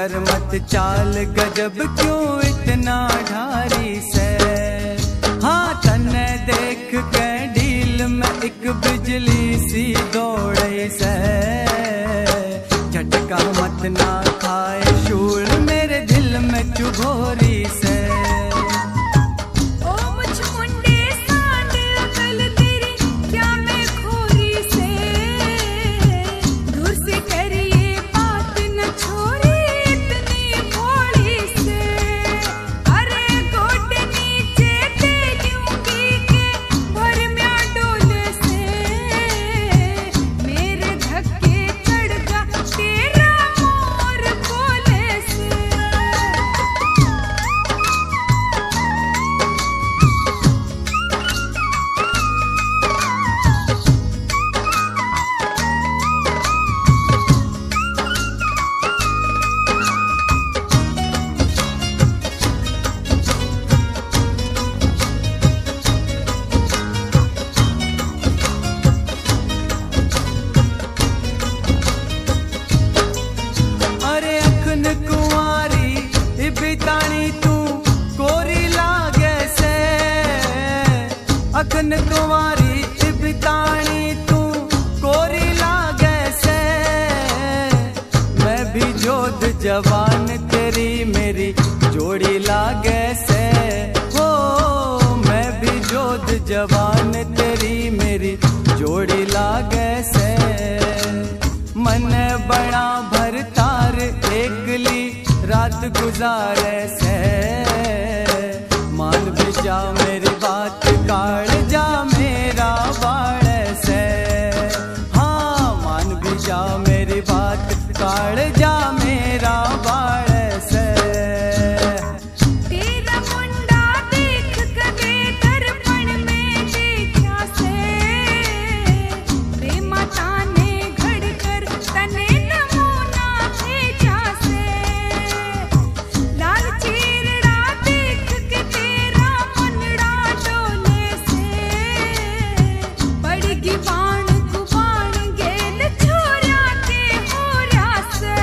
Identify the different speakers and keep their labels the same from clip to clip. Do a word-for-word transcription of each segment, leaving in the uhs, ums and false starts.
Speaker 1: कर मत चाल गजब क्यों इतना ढारी से। हाँ तन्ने देख के डील में एक बिजली सी दौड़े से। झटका मत ना खाए शूल मेरे दिल में चुभोरी से। अखन कुंवारी बितानी तू कोरी लागे से। मैं भी जोध जवान तेरी मेरी जोड़ी लागे से। हो मैं भी जोध जवान तेरी मेरी जोड़ी लागे से। मन बड़ा भरतार एकली रात गुजारे से। मान भी जा मेरी बात काढ़ जा मेरा बाड़ से। हाँ मान भी जा मेरी बात काढ़ जा मेरा बाड़ से।
Speaker 2: तेरा मुंडा देख कदे दर्पण में देखा से। प्रेमा ताने घड़ कर तने नमूना भेजा से। लाल चीरड़ा देख के तेरा मुंडा डोले से। पड़गी बाण कुबाण गेल छोरा के होरा से।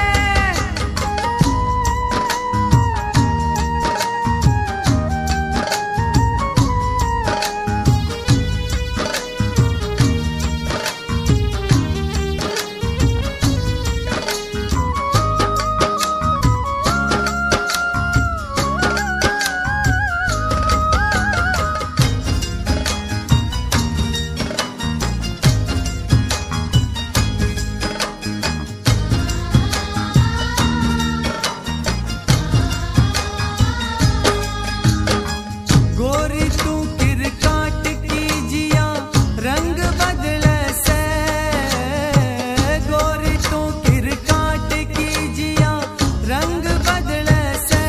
Speaker 1: गोरी तू किरकाट कीजिया रंग बदले से। गोरी तू किरकाट कीजिया रंग बदले से।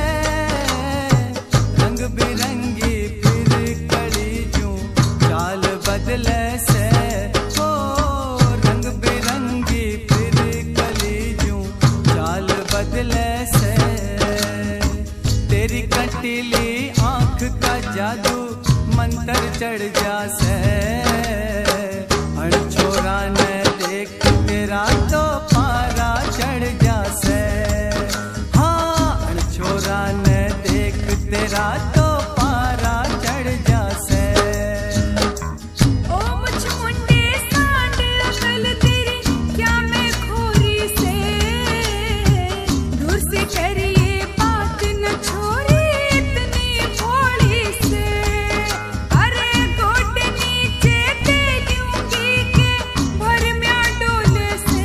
Speaker 1: रंग बिरंगी फिर कड़ी जूं चाल बदले से। ओ रंग बिरंगी फिर कली जूं चाल बदले से। तेरी कटीली आंख का जादू मंतर चढ़ जा से। अणछोरा ने देख तेरा तो पारा चढ़ जा से। हाँ अणछोरा ने देख तेरा तो पारा चढ़ जा से।
Speaker 2: ओ मुझ मुंडे सांड अकल तेरी क्या मैं खोरी से। दूर से करिए बात न छोरी इतनी भोली से। अरे गोड नीचे दे दूंगी के भर म्या डोले से।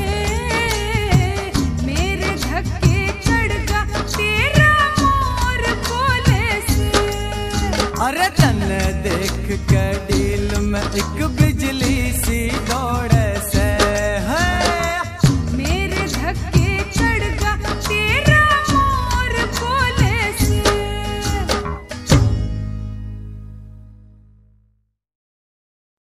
Speaker 2: मेरे धक्के चढ़गा तेरा मोर बोले से।
Speaker 1: अरे तन्ने देख के डील में एक बिजली